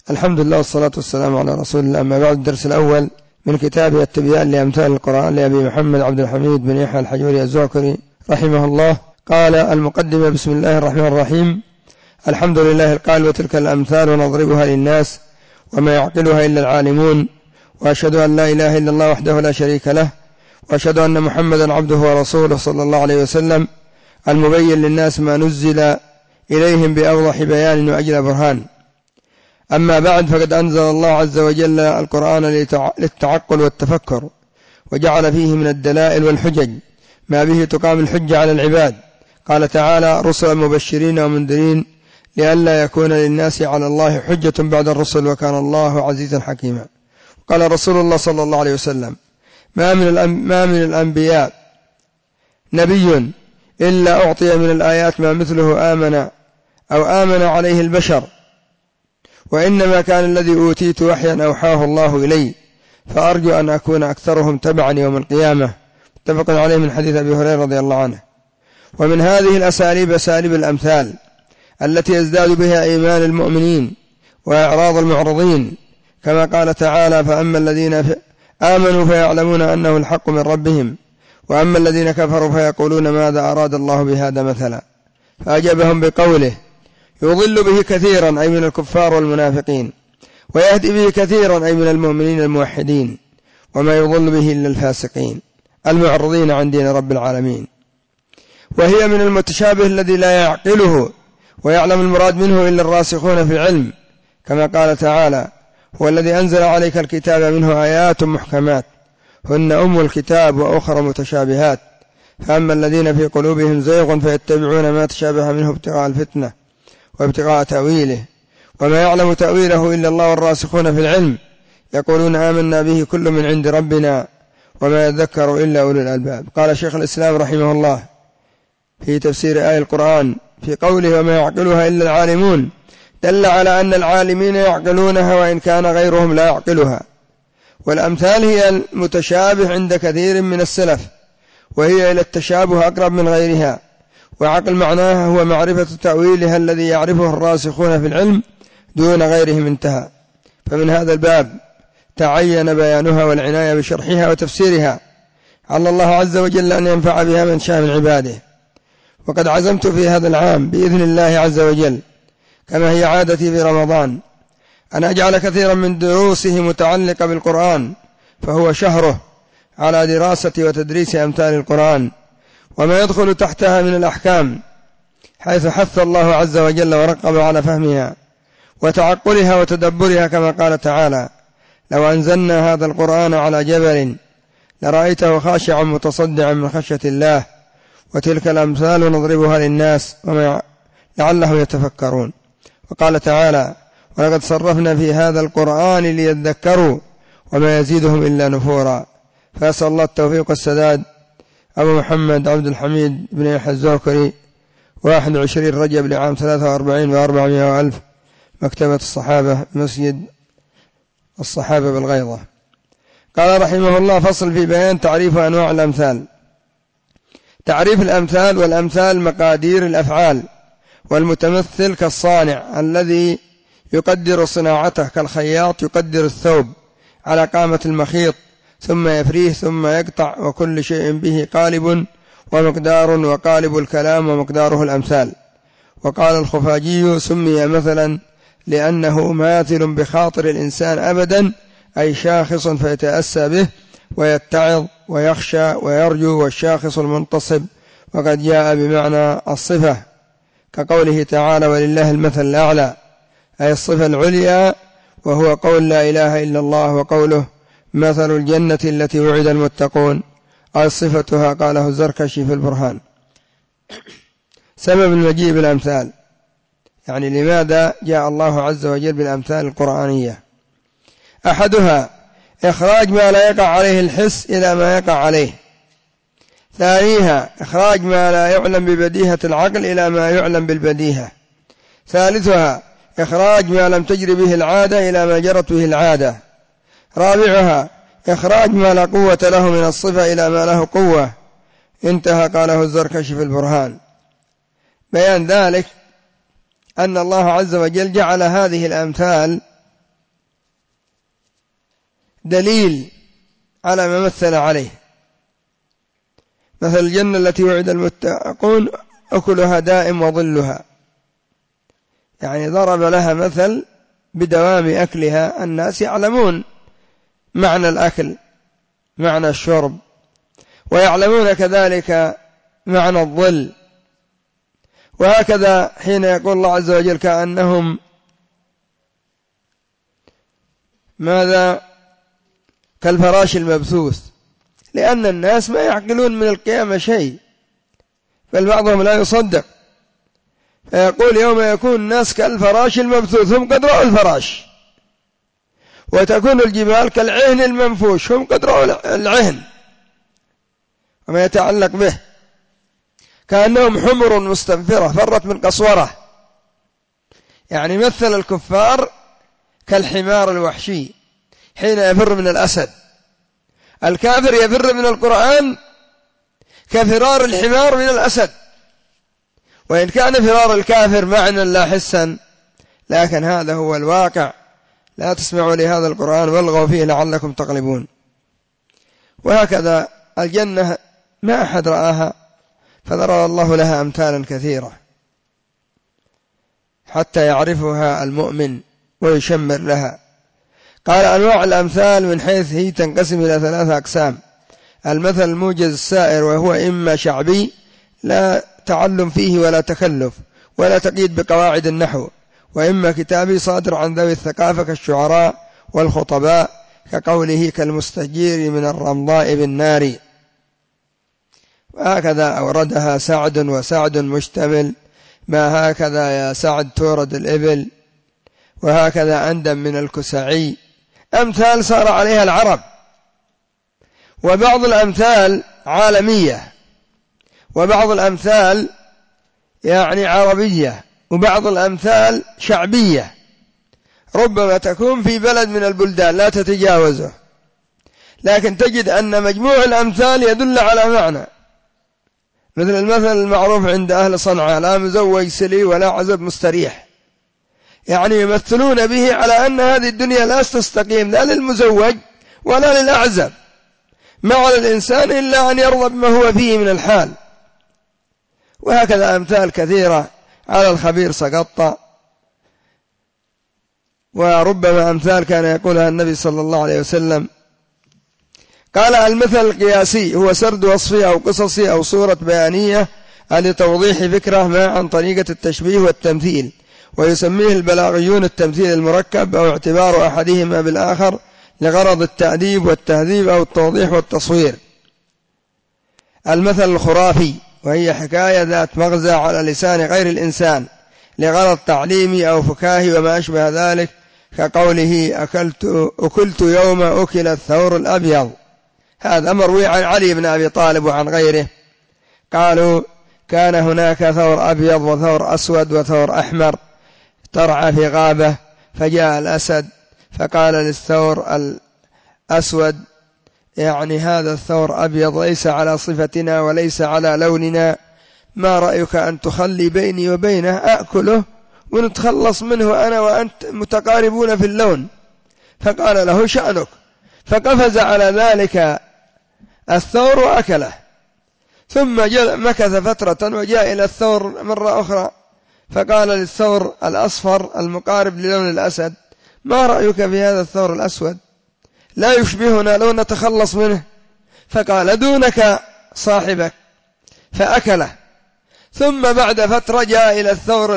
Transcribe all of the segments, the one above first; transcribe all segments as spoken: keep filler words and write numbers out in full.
الحمد لله والصلاة والسلام على رسول الله. أما بعد، الدرس الأول من كتاب التبيان لأمثال القرآن لأبي محمد عبد الحميد بن يحيى الحجوري الزعكري رحمه الله. قال المقدمة: بسم الله الرحمن الرحيم. الحمد لله القائل: وتلك الأمثال ونضربها للناس وما يعقلها إلا العالمون، وأشهد أن لا إله إلا الله وحده لا شريك له، وأشهد أن محمدا عبده ورسوله صلى الله عليه وسلم، المبين للناس ما نزل إليهم بأوضح بيان وأجل برهان. أما بعد، فقد أنزل الله عز وجل القرآن للتعقل والتفكر، وجعل فيه من الدلائل والحجج ما به تقام الحجة على العباد. قال تعالى: رسلا مبشرين ومنذرين لئلا يكون للناس على الله حجة بعد الرسل وكان الله عزيزا حكيما. قال رسول الله صلى الله عليه وسلم: ما من, ما من الأنبياء نبي إلا أعطي من الآيات ما مثله آمن أو آمن عليه البشر، وإنما كان الذي أوتيت وحيا أوحاه الله إلي، فأرجو أن أكون أكثرهم تبعا يوم القيامة. متفق عليه من حديث أبي هريرة رضي الله عنه. ومن هذه الأساليب أساليب الأمثال التي يزداد بها إيمان المؤمنين وإعراض المعرضين، كما قال تعالى: فأما الذين آمنوا فيعلمون أنه الحق من ربهم، وأما الذين كفروا فيقولون ماذا أراد الله بهذا مثلا، فأجابهم بقوله: يضل به كثيرا أي من الكفار والمنافقين، ويهدي به كثيرا أي من المؤمنين الموحدين، وما يضل به إلا الفاسقين المعرضين عن دين رب العالمين. وهي من المتشابه الذي لا يعقله ويعلم المراد منه إلا الراسخون في العلم، كما قال تعالى: هو الذي أنزل عليك الكتاب منه آيات محكمات هن أم الكتاب وأخرى متشابهات، فأما الذين في قلوبهم زيغ فيتبعون ما تشابه منه ابتغاء الفتنة وابتغاء تأويله، وما يعلم تأويله إلا الله والراسخون في العلم يقولون آمنا به كل من عند ربنا وما يذكر إلا أولو الألباب. قال شيخ الإسلام رحمه الله في تفسير آية القرآن في قوله: وما يعقلها إلا العالمون، دل على أن العالمين يعقلونها وإن كان غيرهم لا يعقلها. والأمثال هي المتشابه عند كثير من السلف، وهي إلى التشابه أقرب من غيرها. وعقل معناها هو معرفة تأويلها الذي يعرفه الراسخون في العلم دون غيرهم انتهى. فمن هذا الباب تعين بيانها والعناية بشرحها وتفسيرها، على الله عز وجل أن ينفع بها من شاء من عباده. وقد عزمت في هذا العام بإذن الله عز وجل، كما هي عادتي في رمضان، أن أجعل كثيرا من دروسه متعلقة بالقرآن، فهو شهره على دراسة وتدريس أمثال القرآن وما يدخل تحتها من الأحكام، حيث حث الله عز وجل ورقب على فهمها وتعقلها وتدبرها، كما قال تعالى: لو أنزلنا هذا القرآن على جبل لرأيته خاشعا متصدعا من خشية الله، وتلك الأمثال نضربها للناس وما لعلهم يتفكرون. وقال تعالى: ولقد صرفنا في هذا القرآن ليذكروا وما يزيدهم إلا نفورا. فأسأل الله التوفيق والسداد. أبو محمد عبد الحميد بن يحيى الزعكري، واحد وعشرين رجب لعام ثلاثة وأربعين وأربعمائة وألف، مكتبة الصحابة، مسجد الصحابة بالغيضة. قال رحمه الله: فصل في بيان تعريف أنواع الأمثال. تعريف الأمثال: والأمثال مقادير الأفعال، والمتمثل كالصانع الذي يقدر صناعته، كالخياط يقدر الثوب على قامة المخيط ثم يفريه ثم يقطع، وكل شيء به قالب ومقدار، وقالب الكلام ومقداره الأمثال. وقال الخفاجي: سمي مثلا لأنه ماثل بخاطر الإنسان أبدا، أي شاخص فيتأسى به ويتعظ ويخشى ويرجو، والشاخص المنتصب، وقد جاء بمعنى الصفة، كقوله تعالى: ولله المثل الأعلى، أي الصفة العليا، وهو قول لا إله إلا الله. وقوله مثل الجنة التي وعد المتقون، أي صفتها، قاله الزركشي في البرهان. سبب المجيء بالأمثال، يعني لماذا جاء الله عز وجل بالأمثال القرآنية؟ أحدها إخراج ما لا يقع عليه الحس إلى ما يقع عليه. ثانيها إخراج ما لا يعلم ببديهة العقل إلى ما يعلم بالبديهة. ثالثها إخراج ما لم تجري به العادة إلى ما جرت به العادة. رابعها إخراج ما لا قوة له من الصفة إلى ما له قوة. انتهى. قاله الزركشي في البرهان. بيان ذلك أن الله عز وجل جعل هذه الأمثال دليل على ما مثل عليه. مثل الجنة التي وعد المتقون أكلها دائم وظلها، يعني ضرب لها مثل بدوام أكلها. الناس يعلمون معنى الأكل، معنى الشرب، ويعلمون كذلك معنى الظل. وهكذا حين يقول الله عز وجل كأنهم ماذا كالفراش المبثوث، لأن الناس ما يعقلون من القيامة شيء، بل بعضهم لا يصدق، فيقول يوم يكون الناس كالفراش المبثوث، هم قد رأوا الفراش، وتكون الجبال كالعهن المنفوش، هم قد رأوا العهن وما يتعلق به، كأنهم حمر مستنفرة فرت من قسورة. يعني مثل الكفار كالحمار الوحشي حين يفر من الأسد. الكافر يفر من القرآن كفرار الحمار من الأسد، وإن كان فرار الكافر معنى لا حسا، لكن هذا هو الواقع. لا تسمعوا لهذا القرآن والغوا فيه لعلكم تغلبون. وهكذا الجنة ما أحد رآها، فضرب الله لها أمثالا كثيرة حتى يعرفها المؤمن ويشمر لها. قال أنواع الأمثال من حيث هي تنقسم إلى ثلاثة أقسام: المثل الموجز السائر، وهو إما شعبي لا تعلم فيه ولا تكلف ولا تقييد بقواعد النحو، وإما كتابي صادر عن ذوي الثقافة كالشعراء والخطباء، كقوله كالمستجير من الرمضاء بالنار. وهكذا أوردها سعد، وسعد مشتمل، ما هكذا يا سعد تورد الإبل، وهكذا أندم من الكسعي. أمثال صار عليها العرب، وبعض الأمثال عالمية، وبعض الأمثال يعني عربية، وبعض الأمثال شعبية، ربما تكون في بلد من البلدان لا تتجاوزه، لكن تجد أن مجموع الأمثال يدل على معنى. مثل المثل المعروف عند أهل صنعاء: لا مزوج سلي ولا عزب مستريح، يعني يمثلون به على أن هذه الدنيا لا تستقيم لا للمزوج ولا للأعزب، ما على الإنسان إلا أن يرضى بما هو فيه من الحال. وهكذا أمثال كثيرة: على الخبير سقط. وربما أمثال كان يقولها النبي صلى الله عليه وسلم. قال: المثل القياسي هو سرد وصفي أو قصصي أو صورة بيانية لتوضيح فكرة ما عن طريقة التشبيه والتمثيل، ويسميه البلاغيون التمثيل المركب، أو اعتبار أحدهما بالآخر لغرض التأديب والتهذيب أو التوضيح والتصوير. المثل الخرافي، وهي حكاية ذات مغزى على لسان غير الإنسان لغرض تعليمي أو فكاهي وما أشبه ذلك، كقوله أكلت, أكلت يوم أكل الثور الأبيض. هذا مروي عن علي بن أبي طالب وعن غيره. قالوا: كان هناك ثور أبيض وثور أسود وثور أحمر ترعى في غابة، فجاء الأسد فقال للثور الأسود: يعني هذا الثور أبيض ليس على صفتنا وليس على لوننا، ما رأيك أن تخلي بيني وبينه أكله ونتخلص منه أنا وأنت متقاربون في اللون؟ فقال له: شأنك. فقفز على ذلك الثور وأكله، ثم مكث فترة وجاء إلى الثور مرة أخرى فقال للثور الأصفر المقارب للون الأسد: ما رأيك في هذا الثور الأسود؟ لا يشبهنا لو نتخلص منه. فقال: دونك صاحبك، فأكله. ثم بعد فترة جاء إلى الثور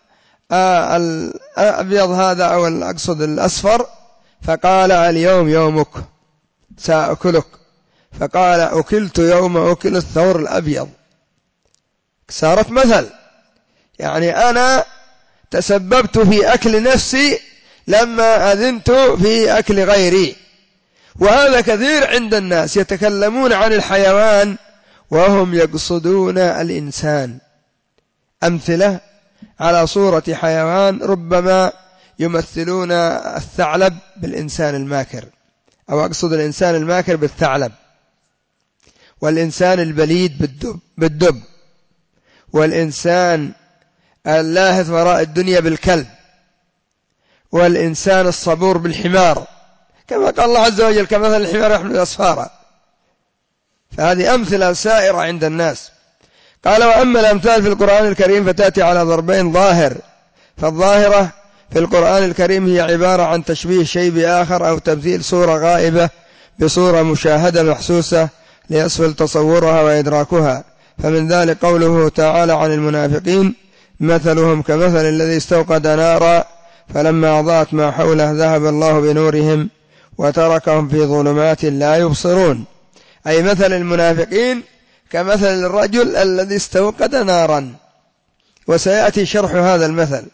الأبيض هذا أو أقصد الأصفر فقال: اليوم يومك سأكلك. فقال: أكلت يوم أكل الثور الأبيض. صارت مثل، يعني أنا تسببت في أكل نفسي لما أذنت في أكل غيري. وهذا كثير عند الناس، يتكلمون عن الحيوان وهم يقصدون الإنسان. أمثلة على صورة حيوان، ربما يمثلون الثعلب بالإنسان الماكر، أو أقصد الإنسان الماكر بالثعلب، والإنسان البليد بالدب, بالدب والإنسان اللاهث وراء الدنيا بالكلب، والإنسان الصبور بالحمار. كما قال الله عز وجل كمثل الحمار يحمل أسفارا. فهذه أمثلة سائرة عند الناس. قال وأما الأمثال في القرآن الكريم فتأتي على ضربين ظاهر. فالظاهرة في القرآن الكريم هي عبارة عن تشبيه شيء بآخر أو تمثيل صورة غائبة بصورة مشاهدة محسوسة ليسهل تصورها وإدراكها. فمن ذلك قوله تعالى عن المنافقين مثلهم كمثل الذي استوقد نارا فلما أضاءت ما حوله ذهب الله بنورهم وتركهم في ظلمات لا يبصرون. أي مثل المنافقين كمثل الرجل الذي استوقد نارا، وسيأتي شرح هذا المثل.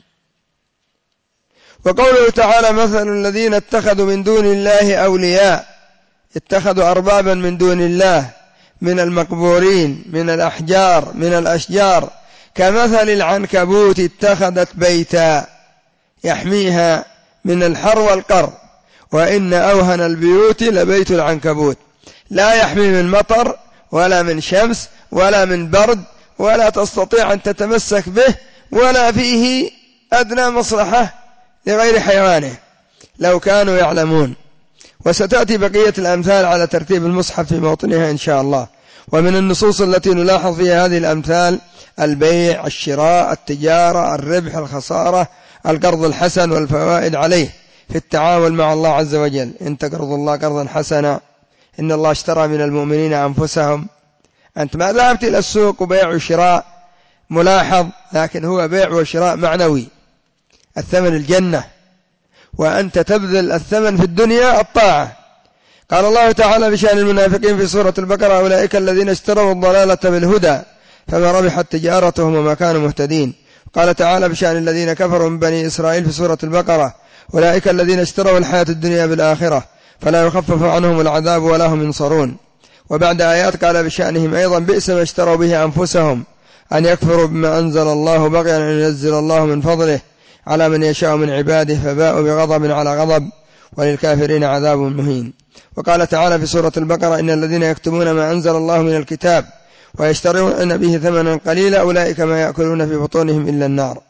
وقوله تعالى مثل الذين اتخذوا من دون الله أولياء، اتخذوا أربابا من دون الله من المقبورين من الأحجار من الأشجار كمثل العنكبوت اتخذت بيتا يحميها من الحر والقر وإن أوهن البيوت لبيت العنكبوت لا يحمي من مطر ولا من شمس ولا من برد ولا تستطيع أن تتمسك به ولا فيه أدنى مصلحة لغير حيوانه لو كانوا يعلمون. وستأتي بقية الأمثال على ترتيب المصحف في موطنها إن شاء الله. ومن النصوص التي نلاحظ فيها هذه الأمثال البيع، الشراء، التجارة، الربح، الخسارة، القرض الحسن والفوائد عليه في التعامل مع الله عز وجل. إن تقرضوا الله قرضا حسنا إن الله اشترى من المؤمنين أنفسهم. أنت ما ذهبت إلى السوق وبيع وشراء ملاحظ، لكن هو بيع وشراء معنوي، الثمن الجنة، وأنت تبذل الثمن في الدنيا الطاعة. قال الله تعالى بشأن المنافقين في سورة البقرة أولئك الذين اشتروا الضلالة بالهدى فما ربحت تجارتهم وما كانوا مهتدين. قال تعالى بشأن الذين كفروا من بني إسرائيل في سورة البقرة أولئك الذين اشتروا الحياة الدنيا بالآخرة فلا يخفف عنهم العذاب ولا هم ينصرون. وبعد آيات قال بشأنهم أيضا بئس ما اشتروا به أنفسهم أن يكفروا بما أنزل الله بغيا أن ينزل الله من فضله على من يشاء من عباده فباءوا بغضب على غضب وللكافرين عذاب مهين. وقال تعالى في سورة البقرة إن الذين يكتمون ما أنزل الله من الكتاب ويشترون به ثمنا قليلا أولئك ما يأكلون في بطونهم إلا النار.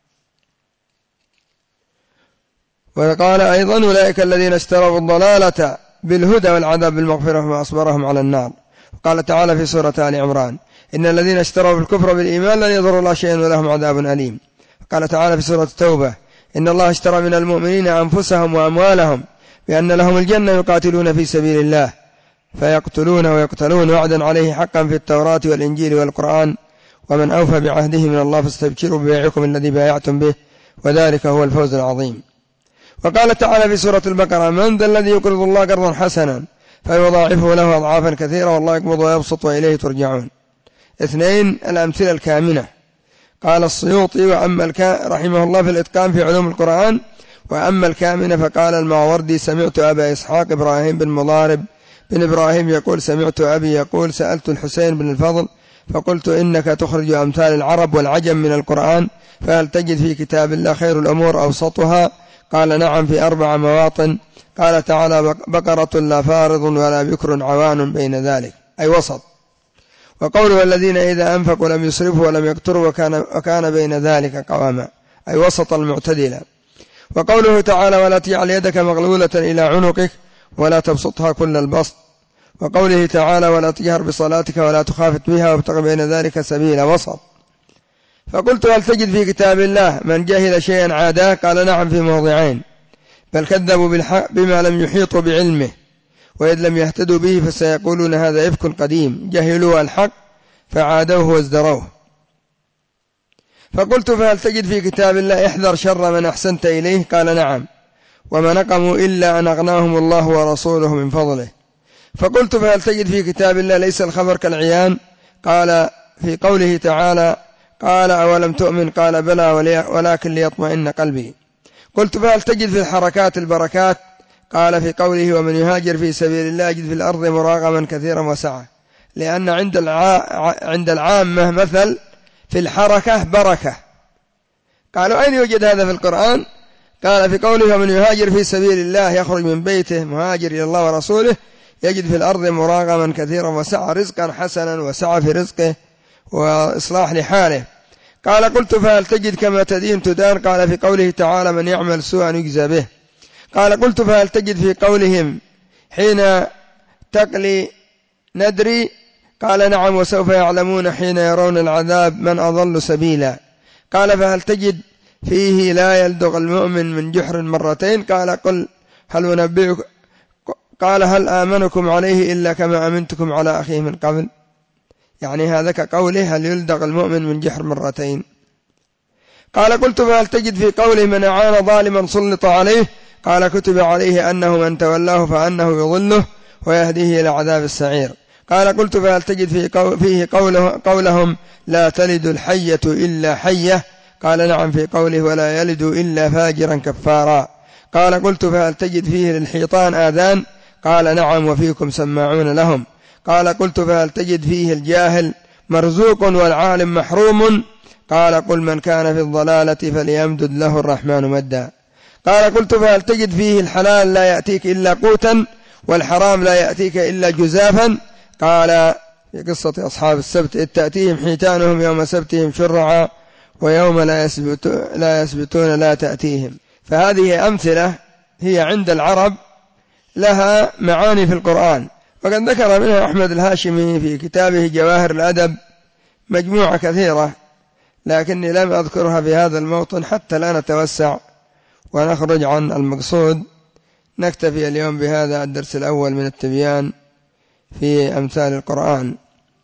وقال أيضا أولئك الذين اشتروا الضلالة بالهدى والعذاب بالمغفرة فما أصبرهم على النار. وقال تعالى في سورة آل عمران إن الذين اشتروا بالكفر بالإيمان لن يضروا الله شيئا ولهم عذاب أليم. قال تعالى في سورة التوبة إن الله اشترى من المؤمنين أنفسهم وأموالهم بأن لهم الجنة يقاتلون في سبيل الله فيقتلون ويقتلون وعدا عليه حقا في التوراة والإنجيل والقرآن ومن أوفى بعهده من الله فاستبشروا ببيعكم الذي بايعتم به وذلك هو الفوز العظيم. وقال تعالى في سورة البقرة من ذا الذي يقرض الله قرضا حسنا فيضاعفه له أضعافا كثيرة والله يقبض ويبسط وإليه ترجعون. اثنين الأمثلة الكامنة. قال السيوطي وأما الكا رحمه الله في الإتقان في علوم القرآن وأما الكامنة فقال الماوردي سمعت أبا إسحاق إبراهيم بن مضارب بن إبراهيم يقول سمعت أبي يقول سألت الحسين بن الفضل فقلت إنك تخرج أمثال العرب والعجم من القرآن فهل تجد في كتاب الله خير الأمور أوسطها؟ قال نعم في أربع مواطن. قال تعالى بقرة لا فارض ولا بكر عوان بين ذلك أي وسط. وقوله الذين إذا أنفقوا لم يسرفوا ولم يقتروا وكان, وكان بين ذلك قواما أي وسط المعتدلة. وقوله تعالى ولا تجعل يدك مغلولة إلى عنقك ولا تبسطها كل البسط. وقوله تعالى ولا تجهر بصلاتك ولا تخافت بها وابتغ بين ذلك سبيلا وسط. فقلت هل تجد في كتاب الله من جهل شيئا عاداه؟ قال نعم في موضعين بل كذبوا بالحق بما لم يحيطوا بعلمه وإذ لم يهتدوا به فسيقولون هذا إفك قديم جهلوا الحق فعادوه وازدروه. فقلت فهل تجد في كتاب الله احذر شر من أحسنت إليه؟ قال نعم وما نقموا إلا أن أغناهم الله ورسوله من فضله. فقلت فهل تجد في كتاب الله ليس الخبر كالعيان؟ قال في قوله تعالى قال أولم تؤمن؟ قال بلى ولكن ليطمئن قلبي. قلت فهل تجد في الحركات البركات؟ قال في قوله ومن يهاجر في سبيل الله يجد في الأرض مراغما كثيرا وسعة لأن عند عند العامة مثل في الحركة بركة. قالوا أين يوجد هذا في القرآن؟ قال في قوله ومن يهاجر في سبيل الله يخرج من بيته مهاجر إلى الله ورسوله يجد في الأرض مراغما كثيرا وسعة رزقا حسنا وسعة في رزقه وإصلاح لحاله. قال قلت فهل تجد كما تدين تدان؟ قال في قوله تعالى من يعمل سوءا يجزى به. قال قلت فهل تجد في قولهم حين تقلي ندري؟ قال نعم وسوف يعلمون حين يرون العذاب من أضل سبيلا. قال فهل تجد فيه لا يلدغ المؤمن من جحر مرتين؟ قال قل هل أنبئكم قال هل آمنكم عليه إلا كما أمنتكم على أخيه من قبل، يعني هذا كقوله هل يلدغ المؤمن من جحر مرتين. قال قلت فهل تجد في قوله من أعان ظالما سلط عليه؟ قال كتب عليه أنه من تولاه فأنه يضله ويهديه إلى عذاب السعير. قال قلت فهل تجد فيه قوله قولهم لا تلد الحية إلا حية؟ قال نعم في قوله ولا يلد إلا فاجرا كفارا. قال قلت فهل تجد فيه للحيطان آذان؟ قال نعم وفيكم سماعون لهم. قال قلت فهل تجد فيه الجاهل مرزوق والعالم محروم؟ قال قل من كان في الضلالة فليمدد له الرحمن مدا. قال قلت فهل تجد فيه الحلال لا يأتيك إلا قوتا والحرام لا يأتيك إلا جزافا؟ قال في قصة أصحاب السبت إذ تأتيهم حيتانهم يوم سبتهم شرعا ويوم لا يسبتون لا, يسبتون لا تأتيهم. فهذه أمثلة هي عند العرب لها معاني في القرآن، وقد ذكر منها أحمد الهاشمي في كتابه جواهر الأدب مجموعة كثيرة، لكني لم أذكرها في هذا الموطن حتى لا نتوسع ونخرج عن المقصود. نكتفي اليوم بهذا الدرس الأول من التبيان في أمثال القرآن.